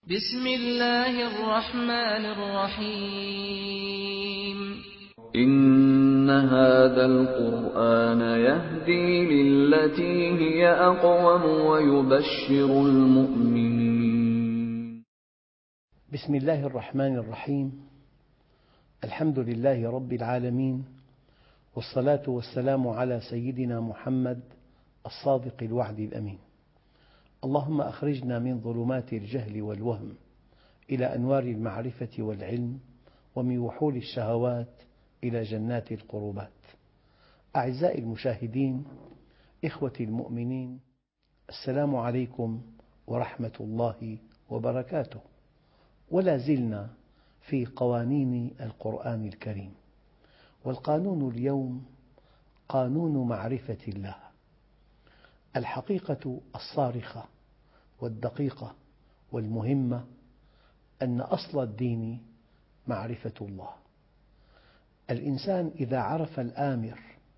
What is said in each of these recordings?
بسم الله الرحمن الرحيم إن هذا القرآن يهدي للتي هي أقوم ويبشر المؤمنين. بسم الله الرحمن الرحيم. الحمد لله رب العالمين، والصلاة والسلام على سيدنا محمد الصادق الوعد الأمين. اللهم أخرجنا من ظلمات الجهل والوهم إلى أنوار المعرفة والعلم، ومن وحول الشهوات إلى جنات القربات. أعزائي المشاهدين، إخوتي المؤمنين، السلام عليكم ورحمة الله وبركاته. ولا زلنا في قوانين القرآن الكريم، والقانون اليوم قانون معرفة الله. الحقيقة الصارخة والدقيقة والمهمة أن أصل الدين معرفة الله. الإنسان إذا عرف الآمر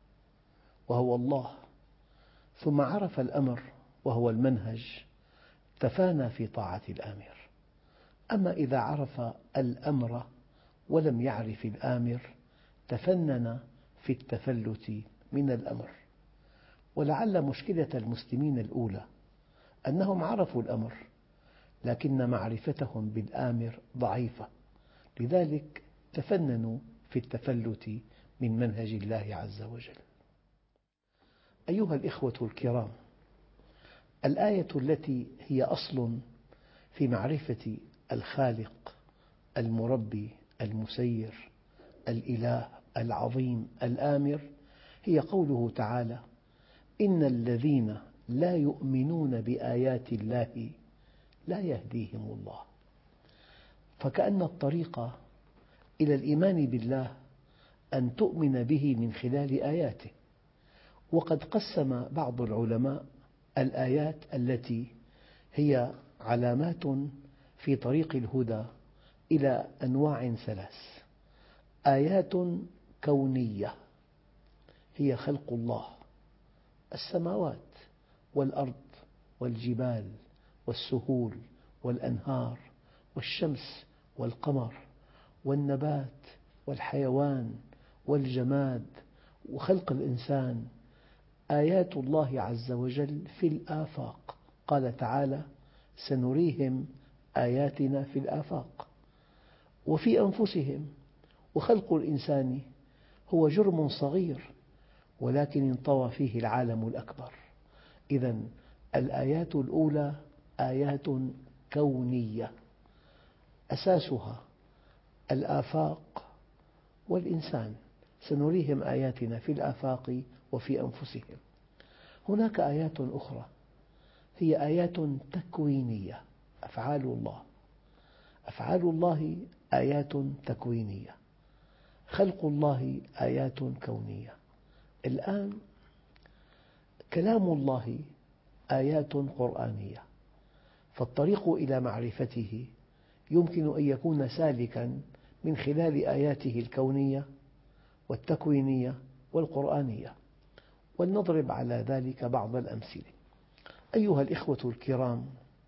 وهو الله، ثم عرف الأمر وهو المنهج، تفانى في طاعة الآمر. أما إذا عرف الأمر ولم يعرف الآمر، تفنن في التفلت من الأمر. ولعل مشكلة المسلمين الأولى أنهم عرفوا الأمر، لكن معرفتهم بالآمر ضعيفة، لذلك تفننوا في التفلت من منهج الله عز وجل. أيها الإخوة الكرام، الآية التي هي أصل في معرفة الخالق المربي المسير الإله العظيم الآمر هي قوله تعالى: إن الذين لا يؤمنون بآيات الله لا يهديهم الله. فكأن الطريق إلى الإيمان بالله أن تؤمن به من خلال آياته. وقد قسم بعض العلماء الآيات التي هي علامات في طريق الهدى إلى أنواع ثلاث: آيات كونية هي خلق الله، السماوات والأرض والجبال والسهول والأنهار والشمس والقمر والنبات والحيوان والجماد وخلق الإنسان. آيات الله عز وجل في الآفاق، قال تعالى: سنريهم آياتنا في الآفاق. وفي أنفسهم، وخلق الإنسان هو جرم صغير ولكن انطوى فيه العالم الأكبر. إذن الآيات الأولى آيات كونية، أساسها الآفاق والإنسان، سنريهم آياتنا في الآفاق وفي أنفسهم. هناك آيات أخرى هي آيات تكوينية، أفعال الله. أفعال الله آيات تكوينية، خلق الله آيات كونية. الآن كلام الله آيات قرآنية، فالطريق إلى معرفته يمكن أن يكون سالكاً من خلال آياته الكونية والتكوينية والقرآنية. ولنضرب على ذلك بعض الأمثلة. أيها الإخوة الكرام،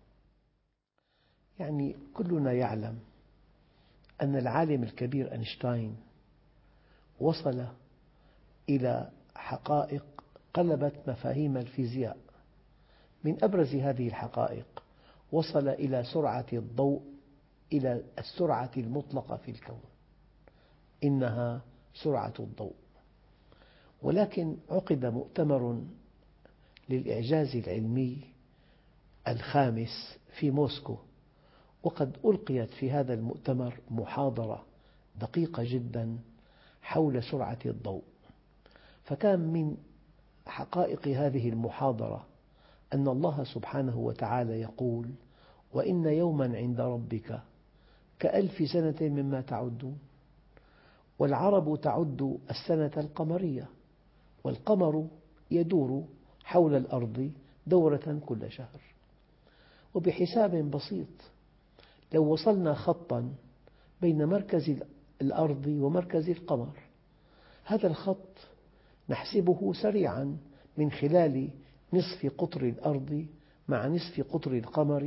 كلنا يعلم أن العالم الكبير أينشتاين وصل إلى حقائق قلبت مفاهيم الفيزياء. من أبرز هذه الحقائق وصل إلى سرعة الضوء، إلى السرعة المطلقة في الكون، إنها سرعة الضوء. ولكن عقد مؤتمر للإعجاز العلمي الخامس في موسكو، وقد ألقيت في هذا المؤتمر محاضرة دقيقة جدا حول سرعة الضوء. فكان من حقائق هذه المحاضرة أن الله سبحانه وتعالى يقول: وإن يوما عند ربك كألف سنة مما تعدون. والعرب تعد السنة القمرية، والقمر يدور حول الأرض دورة كل شهر. وبحساب بسيط، لو وصلنا خطاً بين مركز الأرض ومركز القمر، هذا الخط نحسبه سريعاً من خلال نصف قطر الأرض مع نصف قطر القمر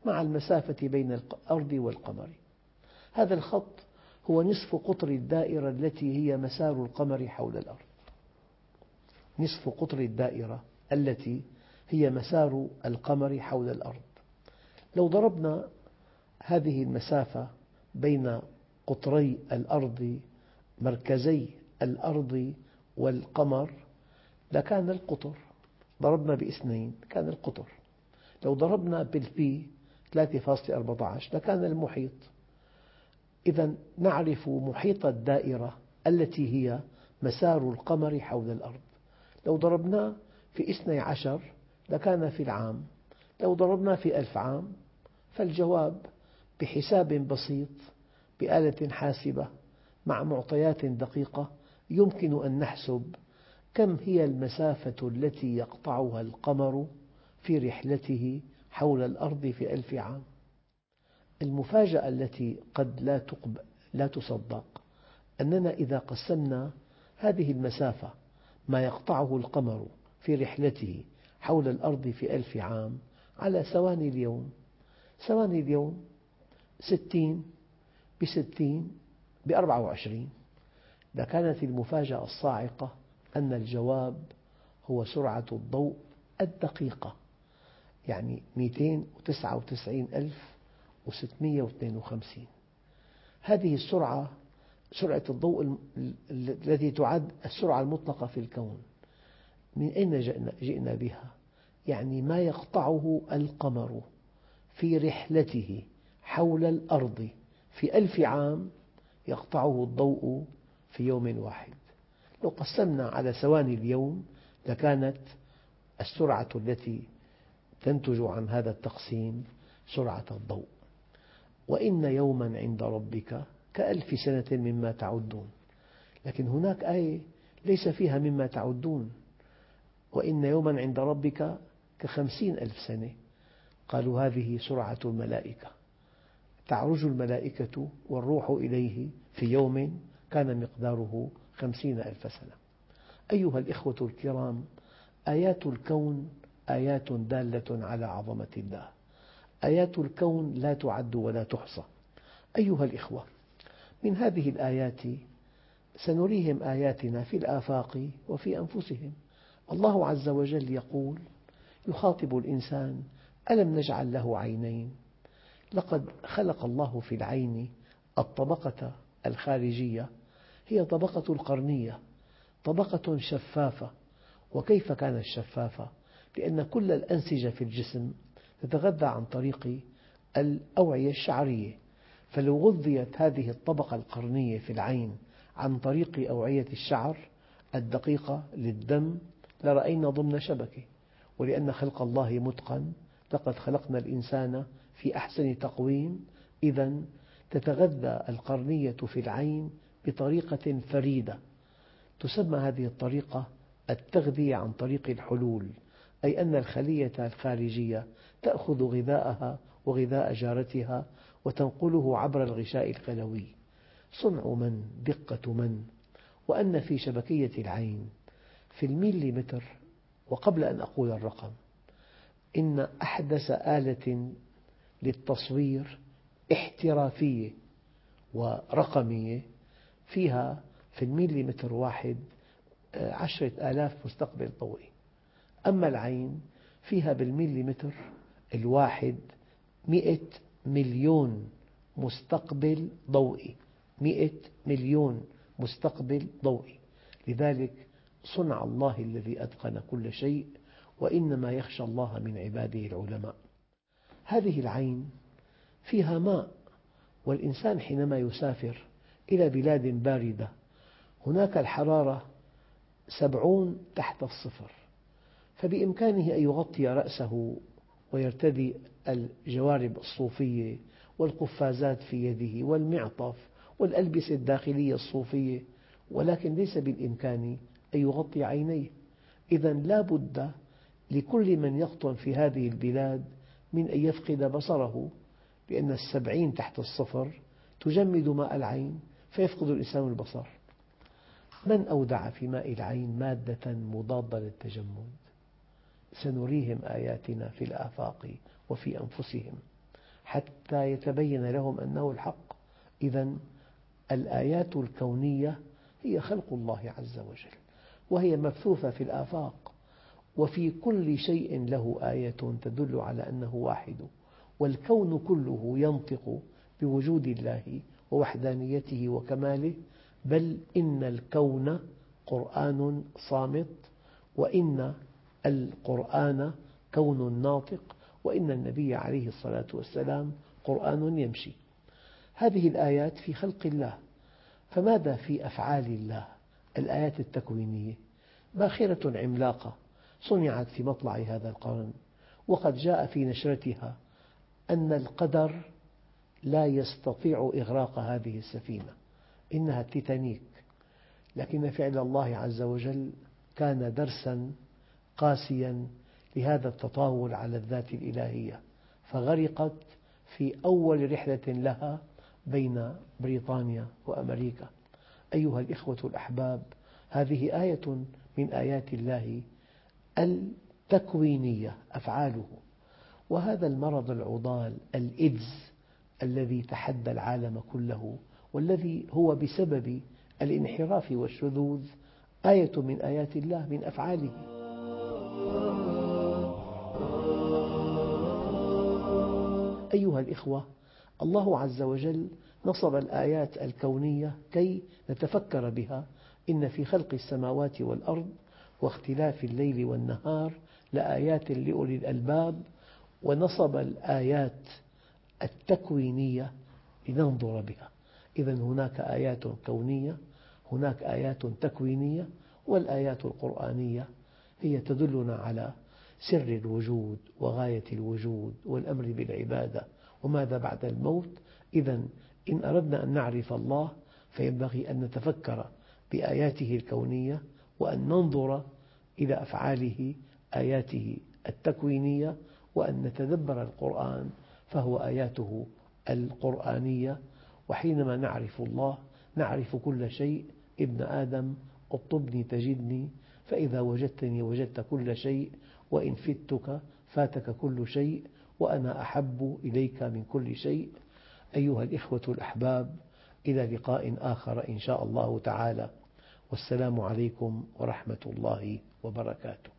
مع المسافة بين الأرض والقمر. هذا الخط هو نصف قطر الدائرة التي هي مسار القمر حول الأرض، نصف قطر الدائرة التي هي مسار القمر حول الأرض. لو ضربنا هذه المسافة بين قطري الأرض، مركزي الأرض والقمر، لكان القطر، ضربنا باثنين كان القطر، لو ضربنا بالبي 3.14 لكان المحيط. إذا نعرف محيط الدائرة التي هي مسار القمر حول الأرض. لو ضربناه في 12 لكان في العام، لو ضربناه في 1000 عام، فالجواب بحساب بسيط بآلة حاسبة مع معطيات دقيقة يمكن أن نحسب كم هي المسافة التي يقطعها القمر في رحلته حول الأرض في 1000 عام. المفاجأة التي قد لا تصدق أننا إذا قسمنا هذه المسافة، ما يقطعه القمر في رحلته حول الأرض في 1000 عام، على ثواني اليوم، ثواني اليوم 60 ب60 ب24، لكانت المفاجأة الصاعقة أن الجواب هو سرعة الضوء الدقيقة، يعني 299,652. هذه السرعة، سرعة الضوء التي تعد السرعة المطلقة في الكون، من أين جئنا بها؟ يعني ما يقطعه القمر في رحلته حول الأرض في 1000 عام يقطعه الضوء في يوم واحد. لو قسمنا على ثواني اليوم لكانت السرعة التي تنتج عن هذا التقسيم سرعة الضوء. وإن يوما عند ربك كألف سنة مما تعدون، لكن هناك آية ليس فيها مما تعدون، وإن يوما عند ربك ك50,000 سنة. قالوا هذه سرعة الملائكة، تعرج الملائكة والروح إليه في يوم كان مقداره 50,000 سنة. أيها الإخوة الكرام، آيات الكون آيات دالة على عظمة الله، آيات الكون لا تعد ولا تحصى. أيها الإخوة، من هذه الآيات سنريهم آياتنا في الآفاق وفي أنفسهم. الله عز وجل يقول، يخاطب الإنسان: ألم نجعل له عينين؟ لقد خلق الله في العين الطبقة الخارجية، هي طبقة القرنية، طبقة شفافة. وكيف كانت شفافة؟ لأن كل الأنسجة في الجسم تتغذى عن طريق الأوعية الشعرية، فلو غذيت هذه الطبقة القرنية في العين عن طريق أوعية الشعر الدقيقة للدم لرأينا ضمن شبكة. ولأن خلق الله متقن، لقد خلقنا الإنسان في أحسن تقويم، إذا تتغذى القرنية في العين بطريقة فريدة، تسمى هذه الطريقة التغذية عن طريق الحلول، أي أن الخلية الخارجية تأخذ غذاءها وغذاء جارتها وتنقله عبر الغشاء الخلوي. صنع من، دقة من. وأن في شبكية العين في الميليمتر، وقبل أن أقول الرقم، إن أحدث آلة للتصوير احترافية ورقمية فيها في الميليمتر واحد 10,000 مستقبل ضوئي. أما العين فيها بالميليمتر الواحد 100 مليون مستقبل ضوئي، 100 مليون مستقبل ضوئي. لذلك صنع الله الذي أتقن كل شيء، وإنما يخشى الله من عباده العلماء. هذه العين فيها ماء، والإنسان حينما يسافر إلى بلاد باردة هناك الحرارة 70 تحت الصفر، فبإمكانه أن يغطي رأسه ويرتدي الجوارب الصوفية والقفازات في يده والمعطف والألبسة الداخلية الصوفية، ولكن ليس بالإمكان أن يغطي عينيه. إذا لا بد لكل من يقطن في هذه البلاد من أن يفقد بصره، لأن 70 تحت الصفر تجمد ماء العين فيفقد الإنسان البصر. من أودع في ماء العين مادة مضادة للتجمد؟ سنريهم آياتنا في الآفاق وفي أنفسهم. حتى يتبين لهم أنه الحق. إذن الآيات الكونية هي خلق الله عز وجل، وهي مبثوثة في الآفاق، وفي كل شيء له آية تدل على أنه واحد، والكون كله ينطق بوجود الله ووحدانيته وكماله. بل إن الكون قرآن صامت، وإن القرآن كون ناطق، وإن النبي عليه الصلاة والسلام قرآن يمشي. هذه الآيات في خلق الله، فماذا في أفعال الله؟ الآيات التكوينية باخرة عملاقة صنعت في مطلع هذا القرن، وقد جاء في نشرتها أن القدر لا يستطيع إغراق هذه السفينة، إنها التيتانيك، لكن فعل الله عز وجل كان درسا قاسيا لهذا التطاول على الذات الإلهية، فغرقت في أول رحلة لها بين بريطانيا وأمريكا. أيها الإخوة الأحباب، هذه آية من آيات الله التكوينية، أفعاله. وهذا المرض العضال الإيدز الذي تحدى العالم كله، والذي هو بسبب الانحراف والشذوذ، آية من آيات الله، من أفعاله. أيها الإخوة، الله عز وجل نصب الآيات الكونية كي نتفكر بها. إن في خلق السماوات والأرض واختلاف الليل والنهار لآيات لأولي الألباب. ونصب الآيات التكوينية لننظر بها. إذن هناك آيات كونية، هناك آيات تكوينية، والآيات القرآنية هي تدلنا على سر الوجود وغاية الوجود والأمر بالعبادة وماذا بعد الموت. إذن إن أردنا أن نعرف الله فينبغي أن نتفكر بآياته الكونية، وأن ننظر إلى أفعاله آياته التكوينية، وأن نتدبر القرآن فهو آياته القرآنية. وحينما نعرف الله نعرف كل شيء. ابن آدم اطلبني تجدني، فإذا وجدتني وجدت كل شيء، وإن فتك فاتك كل شيء، وأنا أحب إليك من كل شيء. أيها الإخوة الأحباب، إلى لقاء آخر إن شاء الله تعالى، والسلام عليكم ورحمة الله وبركاته.